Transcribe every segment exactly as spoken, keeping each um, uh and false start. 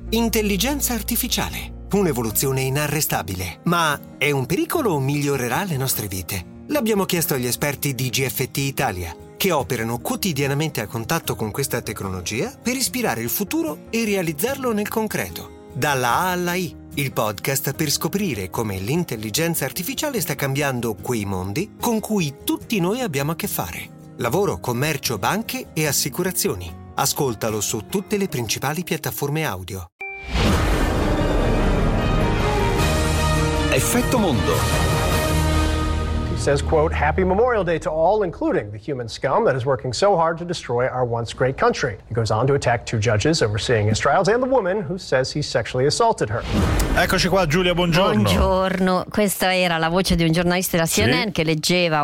Intelligenza artificiale, un'evoluzione inarrestabile. Ma è un pericolo o migliorerà le nostre vite? L'abbiamo chiesto agli esperti di G F T Italia, che operano quotidianamente a contatto con questa tecnologia per ispirare il futuro e realizzarlo nel concreto. Dalla A alla I, il podcast per scoprire come l'intelligenza artificiale sta cambiando quei mondi con cui tutti noi abbiamo a che fare. Lavoro, commercio, banche e assicurazioni. Ascoltalo su tutte le principali piattaforme audio. Effetto Mondo. He says, quote, "Happy Memorial Day to all, including the human scum that is working so hard to destroy our once great country." He goes on to attack two judges overseeing his trials and the woman who says he sexually assaulted her. Eccoci qua, Giulia, buongiorno. Buongiorno, questa era la voce di un giornalista della C N N, sì, che leggeva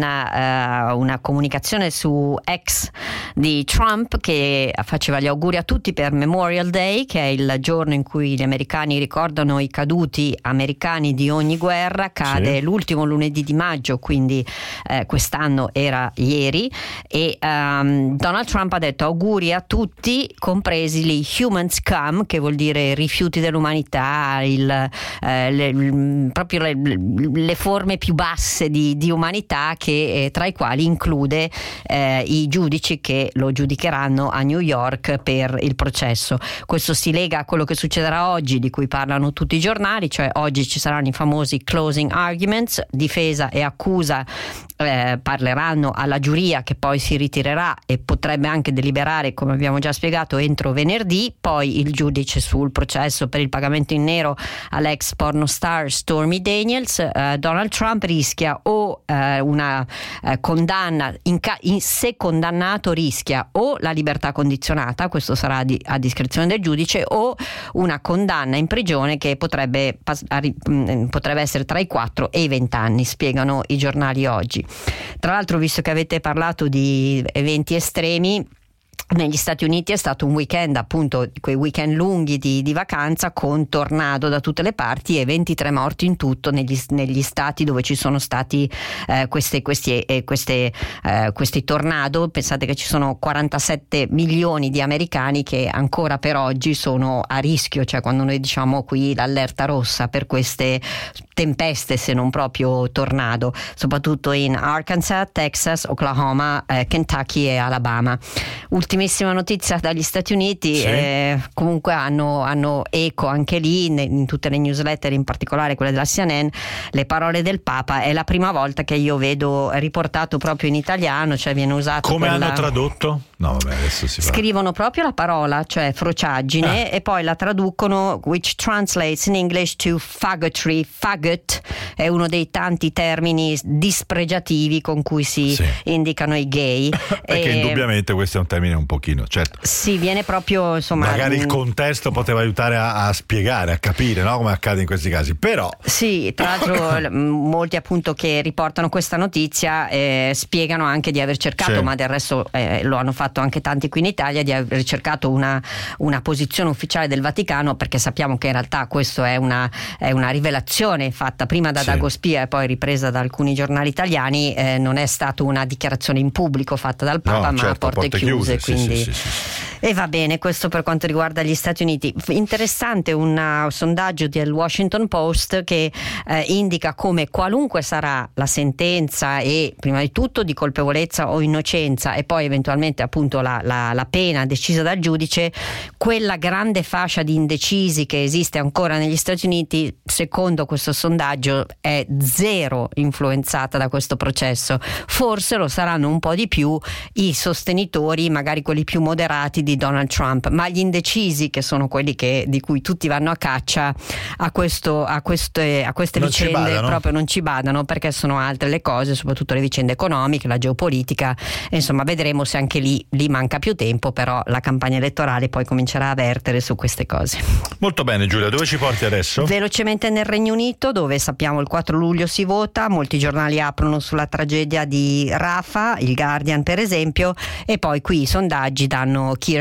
una, uh, una comunicazione su X di Trump che faceva gli auguri a tutti per Memorial Day, che è il giorno in cui gli americani ricordano i caduti americani di ogni guerra. Cade, sì, l'ultimo lunedì di maggio, quindi eh, quest'anno era ieri, e um, Donald Trump ha detto auguri a tutti, compresi gli human scum, che vuol dire rifiuti dell'umanità, il, eh, le, proprio le, le forme più basse di, di umanità, che eh, tra i quali include eh, i giudici che lo giudicheranno a New York per il processo. Questo si lega a quello che succederà oggi, di cui parlano tutti i giornali, cioè oggi ci saranno i famosi closing arguments, difesa e accusa eh, parleranno alla giuria, che poi si ritirerà e potrebbe anche deliberare, come abbiamo già spiegato, entro venerdì. Poi il giudice sul processo per il pagamento in nero all'ex pornostar Stormy Daniels. eh, Donald Trump rischia o eh, una eh, condanna, in ca- in, se condannato rischia o la libertà condizionata, questo sarà di, a discrezione del giudice, o una condanna in prigione che potrebbe, pas- arri- mh, potrebbe essere tra i quattro e i venti anni, spiegano i giornali oggi. Tra l'altro, visto che avete parlato di eventi estremi, negli Stati Uniti è stato un weekend, appunto quei weekend lunghi di, di vacanza, con tornado da tutte le parti e ventitré morti in tutto negli, negli stati dove ci sono stati eh, queste, questi, eh, queste, eh, questi tornado. Pensate che ci sono quarantasette milioni di americani che ancora per oggi sono a rischio, cioè quando noi diciamo qui l'allerta rossa per queste tempeste, se non proprio tornado, soprattutto in Arkansas, Texas, Oklahoma, eh, Kentucky e Alabama. Ultimissima notizia dagli Stati Uniti, sì, eh, comunque hanno, hanno eco anche lì in, in tutte le newsletter, in particolare quelle della C N N, le parole del Papa. È la prima volta che io vedo riportato proprio in italiano, cioè viene usato. Come quella... hanno tradotto? No, vabbè, adesso si fa. Scrivono proprio la parola, cioè frociaggine, ah. e poi la traducono, which translates in English to faggotry. Faggot è uno dei tanti termini dispregiativi con cui si sì. indicano i gay. Perché e... indubbiamente questo è un termine un pochino, certo. Sì, viene proprio, insomma, magari il contesto poteva aiutare a, a spiegare, a capire, no, come accade in questi casi, però sì, tra l'altro molti appunto che riportano questa notizia eh, spiegano anche di aver cercato, sì, ma del resto eh, lo hanno fatto anche tanti qui in Italia, di aver cercato una, una posizione ufficiale del Vaticano, perché sappiamo che in realtà questo è una, è una rivelazione fatta prima da sì. Dago Spia e poi ripresa da alcuni giornali italiani. Eh, non è stata una dichiarazione in pubblico fatta dal Papa, no, ma certo, a porte, porte chiuse, chiuse quindi sì, sì, sì, sì. E va bene, questo per quanto riguarda gli Stati Uniti. Interessante un sondaggio del Washington Post che eh, indica come qualunque sarà la sentenza, e prima di tutto di colpevolezza o innocenza, e poi eventualmente appunto la, la, la pena decisa dal giudice, quella grande fascia di indecisi che esiste ancora negli Stati Uniti, secondo questo sondaggio, è zero influenzata da questo processo. Forse lo saranno un po' di più i sostenitori, magari quelli più moderati di Donald Trump, ma gli indecisi, che sono quelli che, di cui tutti vanno a caccia, a, questo, a queste, a queste vicende proprio non ci badano, perché sono altre le cose, soprattutto le vicende economiche, la geopolitica, e insomma vedremo se anche lì, lì manca più tempo, però la campagna elettorale poi comincerà a vertere su queste cose. Molto bene, Giulia, dove ci porti adesso? Velocemente nel Regno Unito, dove sappiamo il quattro luglio si vota, molti giornali aprono sulla tragedia di Rafah, il Guardian per esempio, e poi qui i sondaggi danno Keir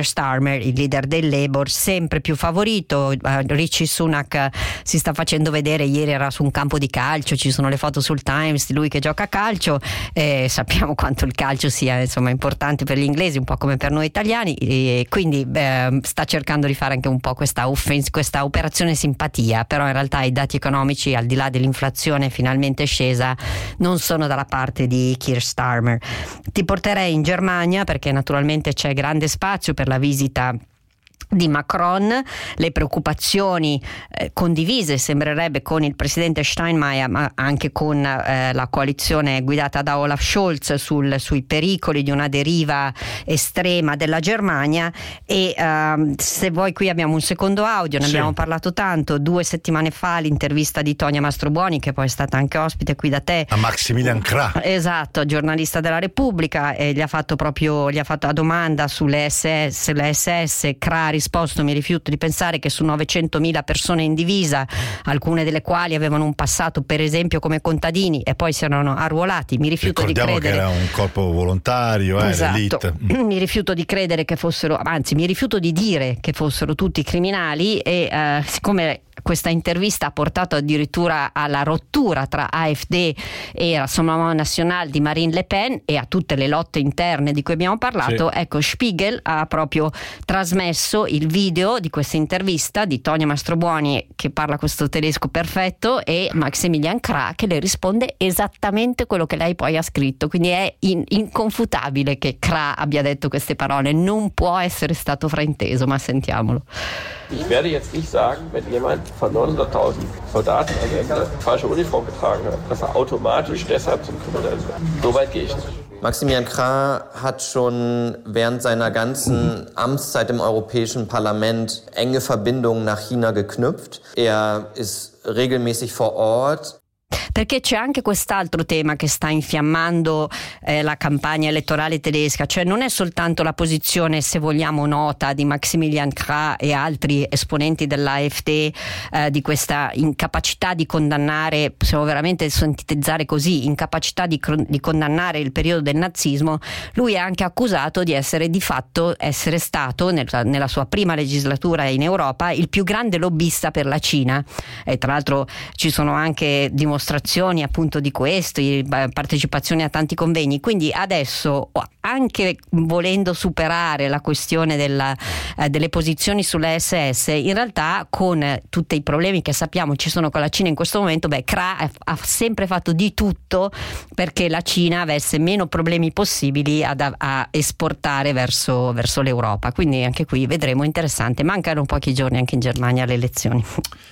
Keir Starmer, il leader del Labour, sempre più favorito. uh, Rishi Sunak si sta facendo vedere, ieri era su un campo di calcio, ci sono le foto sul Times di lui che gioca a calcio, e sappiamo quanto il calcio sia insomma importante per gli inglesi, un po' come per noi italiani, e quindi beh, sta cercando di fare anche un po' questa, offens- questa operazione simpatia, però in realtà i dati economici, al di là dell'inflazione finalmente scesa, non sono dalla parte di Keir Starmer. Ti porterei in Germania perché naturalmente c'è grande spazio per la visita di Macron, le preoccupazioni eh, condivise sembrerebbe con il presidente Steinmeier, ma anche con eh, la coalizione guidata da Olaf Scholz sul, sui pericoli di una deriva estrema della Germania. E eh, se vuoi, qui abbiamo un secondo audio, ne sì. abbiamo parlato tanto due settimane fa, l'intervista di Tonia Mastrobuoni, che poi è stata anche ospite qui da te, a Maximilian Krah, esatto, giornalista della Repubblica, e gli ha fatto proprio gli ha fatto la domanda sulle S S, le S S. Krah risposto: mi rifiuto di pensare che su novecentomila persone in divisa, alcune delle quali avevano un passato per esempio come contadini e poi si erano arruolati, mi rifiuto di credere che era un corpo volontario, eh, esatto. mi rifiuto di credere che fossero, anzi mi rifiuto di dire che fossero tutti criminali. E eh, siccome questa intervista ha portato addirittura alla rottura tra A F D e Rassemblement National di Marine Le Pen e a tutte le lotte interne di cui abbiamo parlato, sì. ecco, Spiegel ha proprio trasmesso il video di questa intervista di Tonia Mastrobuoni, che parla questo tedesco perfetto, e Maximilian Krah che le risponde esattamente quello che lei poi ha scritto, quindi è in- inconfutabile che Krah abbia detto queste parole, non può essere stato frainteso, ma sentiamolo. Ich werde jetzt nicht sagen, wenn jemand von neunhunderttausend Soldaten eine falsche Uniform getragen hat, dass er automatisch deshalb zum Kriminellen wird. So weit gehe ich nicht. Maximilian Krah hat schon während seiner ganzen Amtszeit im Europäischen Parlament enge Verbindungen nach China geknüpft. Er ist regelmäßig vor Ort. Perché c'è anche quest'altro tema che sta infiammando eh, la campagna elettorale tedesca, cioè non è soltanto la posizione, se vogliamo, nota di Maximilian Krah e altri esponenti dell'AfD eh, di questa incapacità di condannare, possiamo veramente sintetizzare così, incapacità di, di condannare il periodo del nazismo. Lui è anche accusato di essere di fatto essere stato nel, nella sua prima legislatura in Europa il più grande lobbista per la Cina, e tra l'altro ci sono anche dimostrazioni appunto di questo, partecipazione a tanti convegni. Quindi adesso, anche volendo superare la questione della, eh, delle posizioni sulle S S, in realtà con tutti i problemi che sappiamo ci sono con la Cina in questo momento, beh, Krah ha sempre fatto di tutto perché la Cina avesse meno problemi possibili ad, a esportare verso, verso l'Europa. Quindi anche qui vedremo, interessante. Mancano pochi giorni anche in Germania alle elezioni.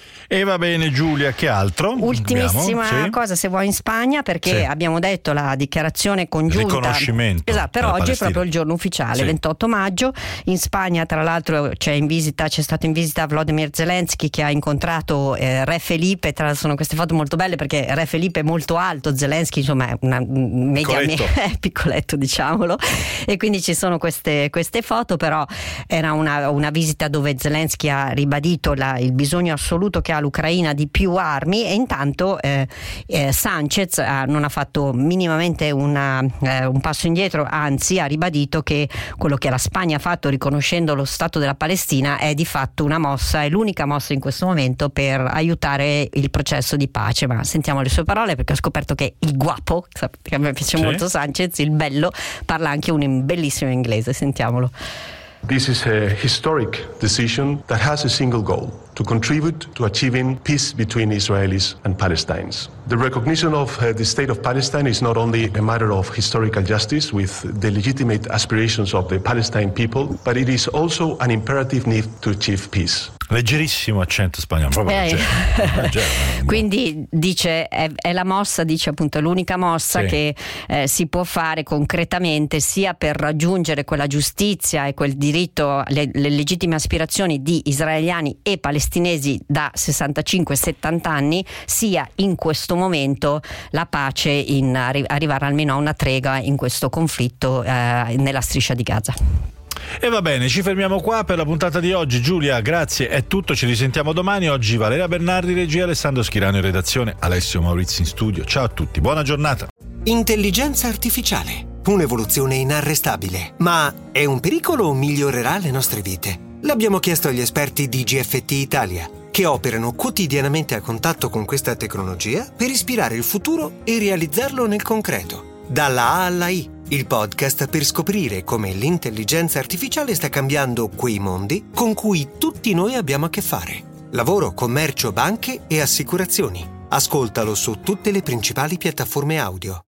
E va bene, Giulia, che altro? Ultimissima Abbiamo, sì. cosa, se vuoi, in Spagna, perché sì. abbiamo detto la dichiarazione congiunta. Riconoscimento. Esatto, però oggi Palestina. è proprio il giorno ufficiale, sì. ventotto maggio. In Spagna, tra l'altro, c'è in visita, c'è stato in visita Volodymyr Zelensky, che ha incontrato eh, Re Felipe. Tra l'altro sono queste foto molto belle perché Re Felipe è molto alto, Zelensky insomma è una media piccoletto, me- piccoletto diciamolo, e quindi ci sono queste, queste foto. Però era una, una visita dove Zelensky ha ribadito la, il bisogno assoluto che ha l'Ucraina di più armi, e intanto eh, eh, Sanchez eh, non ha fatto minimamente una, eh, un passo indietro, anzi ha ribadito che quello che la Spagna ha fatto riconoscendo lo Stato della Palestina è di fatto una mossa, è l'unica mossa in questo momento per aiutare il processo di pace. Ma sentiamo le sue parole, perché ho scoperto che il guapo, che a me piace sì. molto Sanchez, il bello, parla anche un bellissimo inglese, sentiamolo. This is a historic decision that has a single goal: to contribute to achieving peace between Israelis and Palestinians. The recognition of uh, the state of Palestine is not only a matter of historical justice with the legitimate aspirations of the Palestine people, but it is also an imperative need to achieve peace. Leggerissimo accento spagnolo, proprio eh. leggero, leggero. Quindi dice è, è la mossa, dice appunto è l'unica mossa sì. che eh, si può fare concretamente, sia per raggiungere quella giustizia e quel diritto, le, le legittime aspirazioni di israeliani e palestinesi da sessantacinque settanta anni, sia in questo momento la pace, in arri- arrivare almeno a una tregua in questo conflitto eh, nella striscia di Gaza. E va bene, ci fermiamo qua per la puntata di oggi. Giulia, grazie, è tutto, ci risentiamo domani. Oggi Valeria Bernardi, regia, Alessandro Schirano in redazione, Alessio Maurizi in studio. Ciao a tutti, buona giornata. Intelligenza artificiale. un'evoluzione inarrestabile. Ma è un pericolo o migliorerà le nostre vite? L'abbiamo chiesto agli esperti di G F T Italia, che operano quotidianamente a contatto con questa tecnologia per ispirare il futuro e realizzarlo nel concreto. Dalla A alla I, il podcast per scoprire come l'intelligenza artificiale sta cambiando quei mondi con cui tutti noi abbiamo a che fare. Lavoro, commercio, banche e assicurazioni. Ascoltalo su tutte le principali piattaforme audio.